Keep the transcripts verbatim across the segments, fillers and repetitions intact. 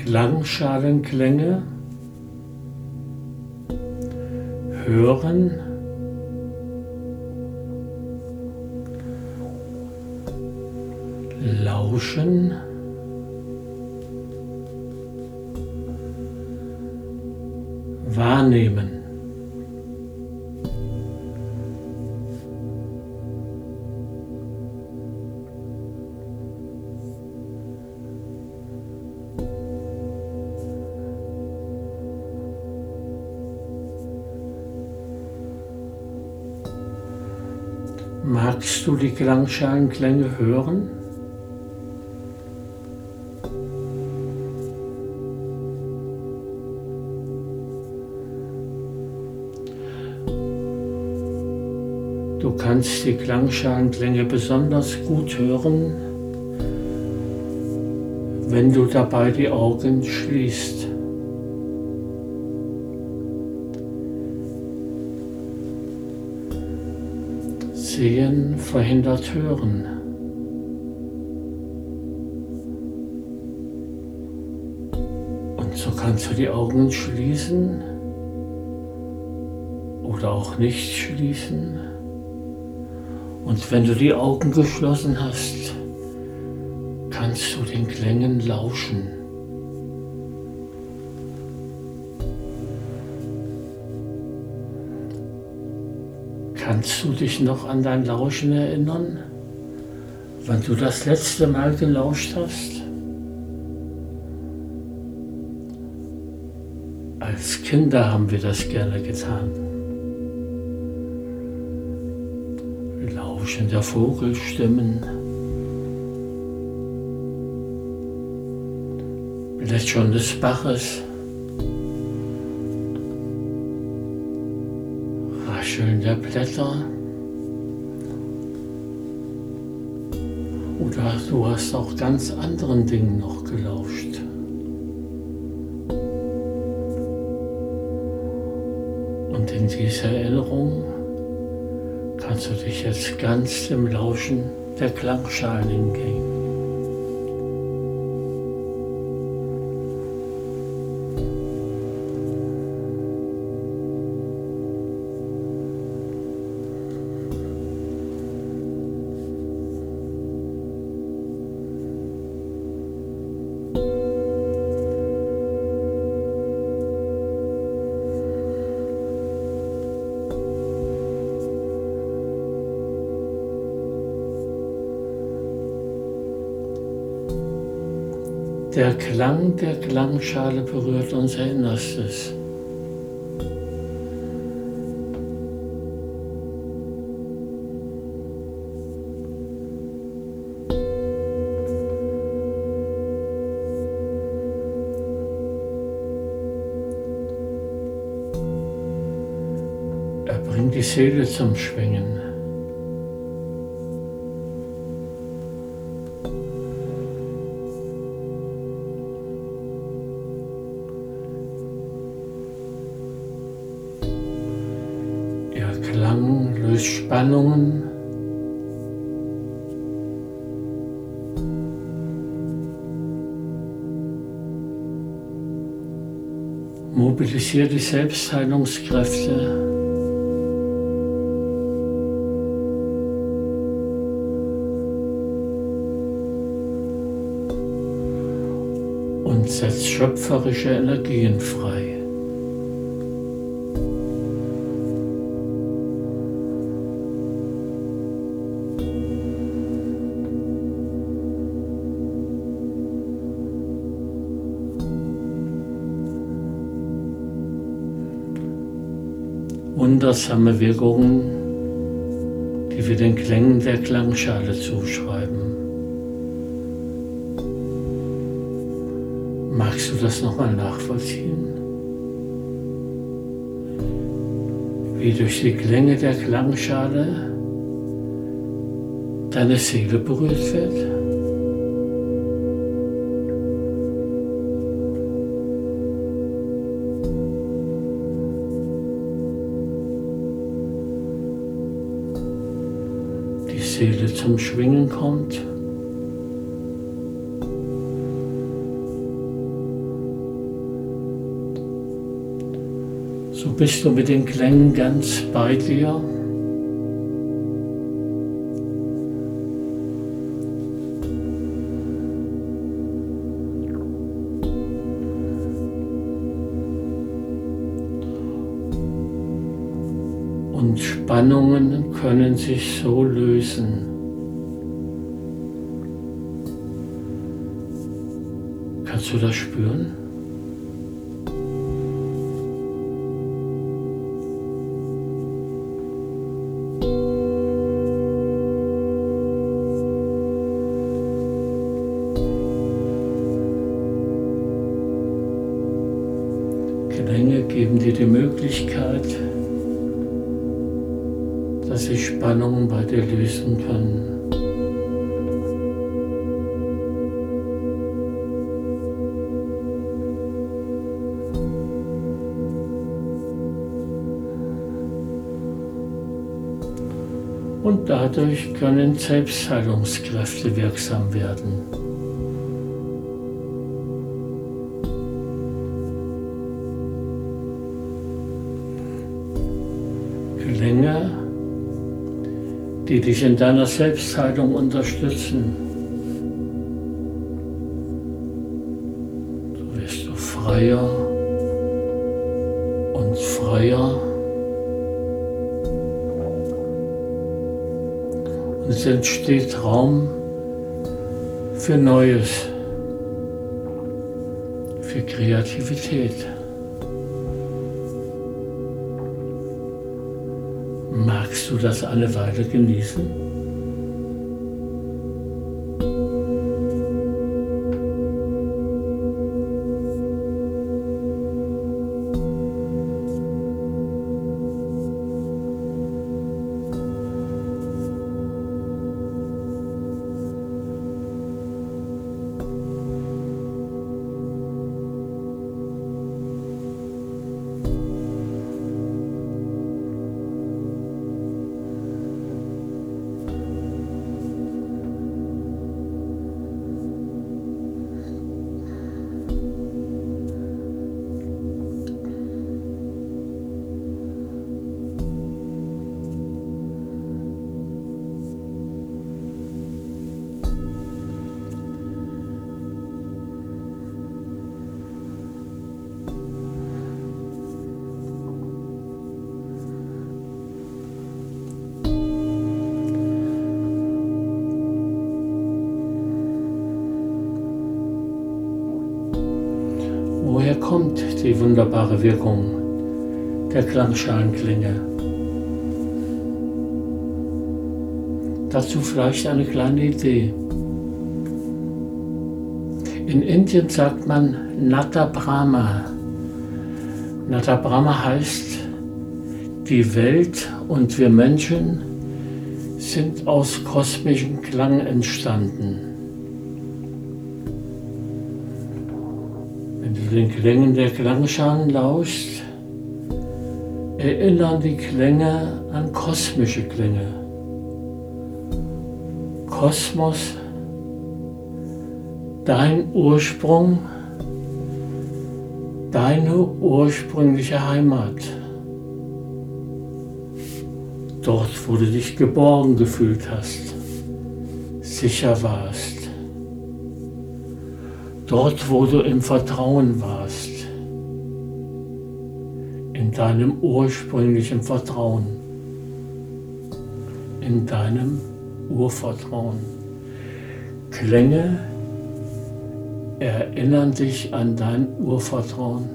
Klangschalen-Klänge hören, lauschen, wahrnehmen. Magst du die Klangschalen-Klänge hören? Du kannst die Klangschalen-Klänge besonders gut hören, wenn du dabei die Augen schließt. Sehen verhindert Hören. Und so kannst du die Augen schließen oder auch nicht schließen. Und wenn du die Augen geschlossen hast, kannst du den Klängen lauschen. Kannst du dich noch an dein Lauschen erinnern, wann du das letzte Mal gelauscht hast? Als Kinder haben wir das gerne getan. Lauschen der Vogelstimmen, Plätschern des Baches, Rascheln der Blätter, oder du hast auch ganz anderen Dingen noch gelauscht. Und in dieser Erinnerung kannst du dich jetzt ganz dem Lauschen der Klangschalen hingeben. Der Klang der Klangschale berührt unser Innerstes. Er bringt die Seele zum Schwingen. Klang löst Spannungen, mobilisiert die Selbstheilungskräfte und setzt schöpferische Energien frei. Wundersame Wirkungen, die wir den Klängen der Klangschale zuschreiben. Magst du das nochmal nachvollziehen? Wie durch die Klänge der Klangschale deine Seele berührt wird? Seele zum Schwingen kommt. bist du mit den Klängen ganz bei dir. Und Spannungen können sich so lösen. Kannst du das spüren? Klänge geben dir die Möglichkeit, dass sich Spannungen bei dir lösen können. Und dadurch können Selbstheilungskräfte wirksam werden. Klänge, die dich in deiner Selbstheilung unterstützen. So wirst du freier und freier. Und es entsteht Raum für Neues, für Kreativität. Magst du das eine Weile genießen? Woher kommt die wunderbare Wirkung der Klangschalenklinge? Dazu vielleicht eine kleine Idee. In Indien sagt man Nata Brahma. Nata Brahma heißt, die Welt und wir Menschen sind aus kosmischem Klang entstanden. Wenn du den Klängen der Klangschalen lauschst, erinnern die Klänge an kosmische Klänge. Kosmos, dein Ursprung, deine ursprüngliche Heimat. Dort, wo du dich geborgen gefühlt hast, sicher warst. Dort, wo du im Vertrauen warst, in deinem ursprünglichen Vertrauen, in deinem Urvertrauen. Klänge erinnern dich an dein Urvertrauen.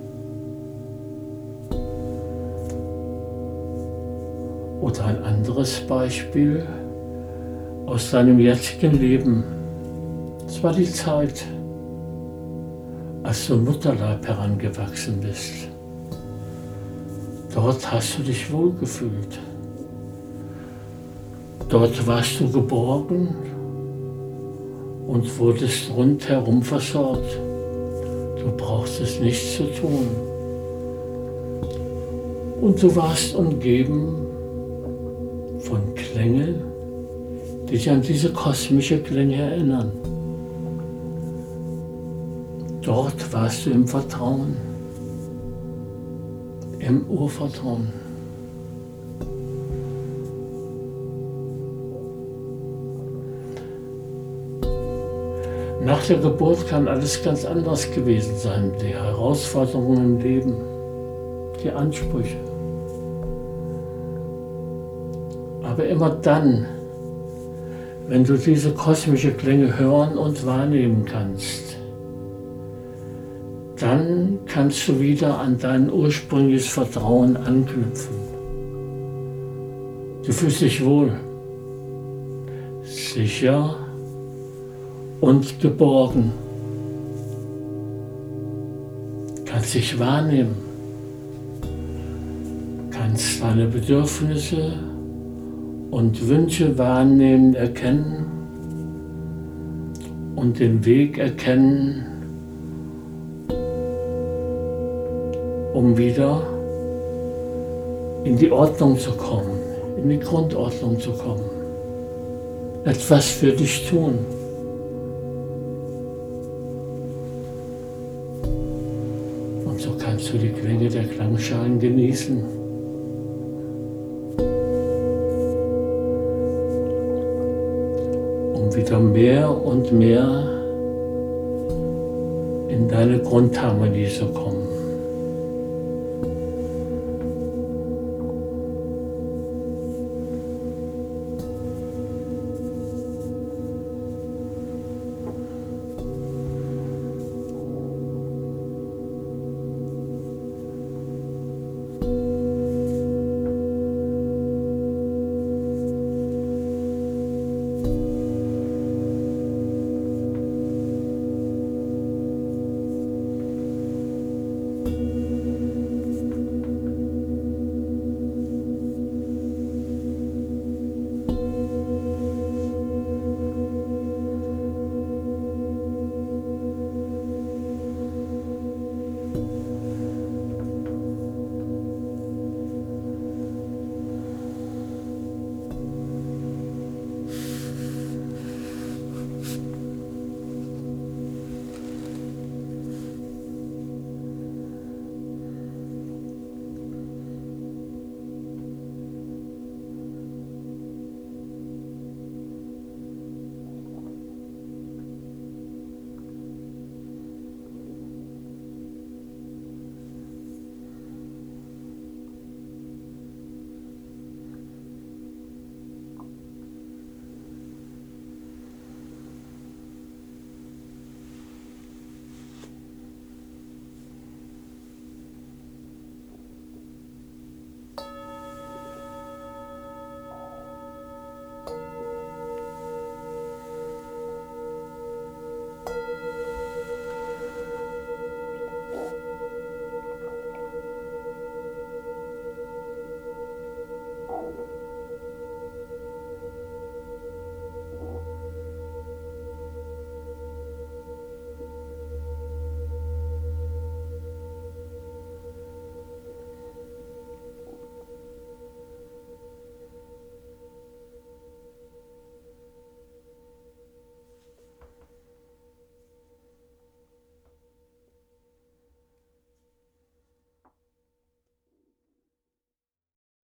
Oder ein anderes Beispiel aus deinem jetzigen Leben. Es war die Zeit, als du im Mutterleib herangewachsen bist. Dort hast du dich wohlgefühlt. Dort warst du geborgen und wurdest rundherum versorgt. Du brauchstest nichts zu tun. Und du warst umgeben von Klängen, die dich an diese kosmische Klänge erinnern. Dort warst du im Vertrauen, im Urvertrauen. Nach der Geburt kann alles ganz anders gewesen sein. Die Herausforderungen im Leben, die Ansprüche. Aber immer dann, wenn du diese kosmischen Klänge hören und wahrnehmen kannst, dann kannst du wieder an dein ursprüngliches Vertrauen anknüpfen. Du fühlst dich wohl, sicher und geborgen. Kannst dich wahrnehmen, kannst deine Bedürfnisse und Wünsche wahrnehmen, erkennen und den Weg erkennen, um wieder in die Ordnung zu kommen, in die Grundordnung zu kommen. Etwas für dich tun. Und so kannst du die Klänge der Klangschalen genießen. Um wieder mehr und mehr in deine Grundharmonie zu kommen. Oh.